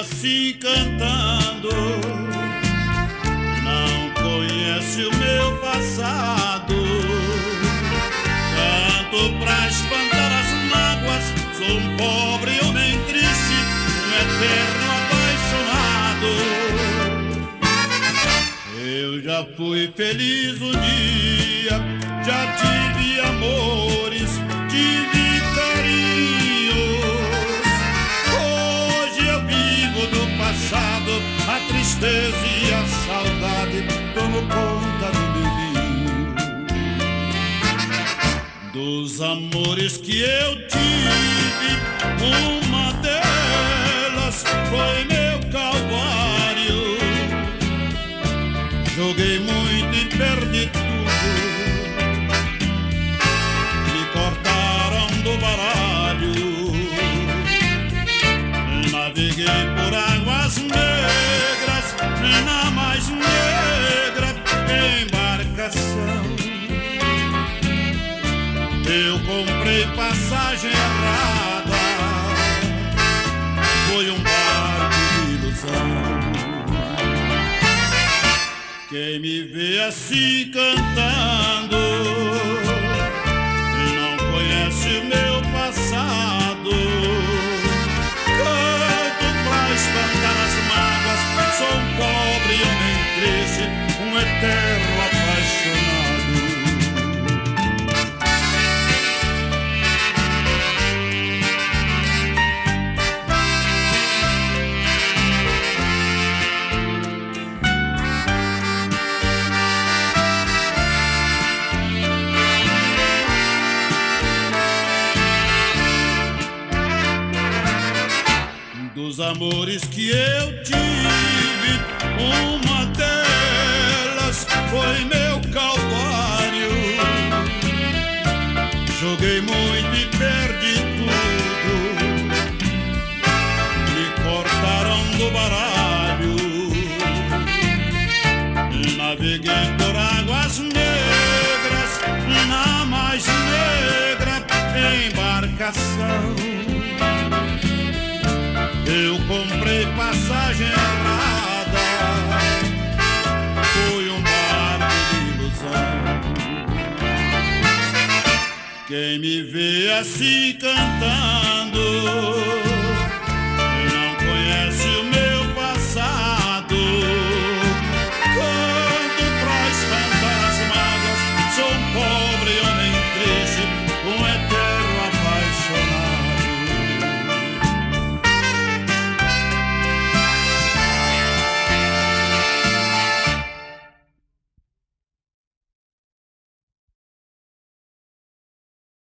assim cantando, não conhece o meu passado. Canto pra espantar as mágoas, sou um pobre homem triste, um eterno apaixonado. Eu já fui feliz um dia, já tive amores, tive carinhos. Hoje eu vivo do passado, a tristeza e a saudade tomam conta do meu ninho. Dos amores que eu tive, uma delas foi meu calvário. Joguei muito e perdi tudo, me cortaram do baralho. Naveguei por águas negras, na mais negra embarcação. Eu comprei passagem errada, foi um barco de ilusão. Quem me vê assim cantando não conhece o meu passado. Canto pra espantar as mágoas, sou um pobre homem triste, um eterno apaixonado. Dos amores que eu tive, uma delas foi meu calvário. Joguei muito e perdi tudo, me cortaram do baralho. Naveguei por águas negras, na mais negra embarcação. Eu comprei passagem errada, foi um barco de ilusão. Quem me vê assim cantando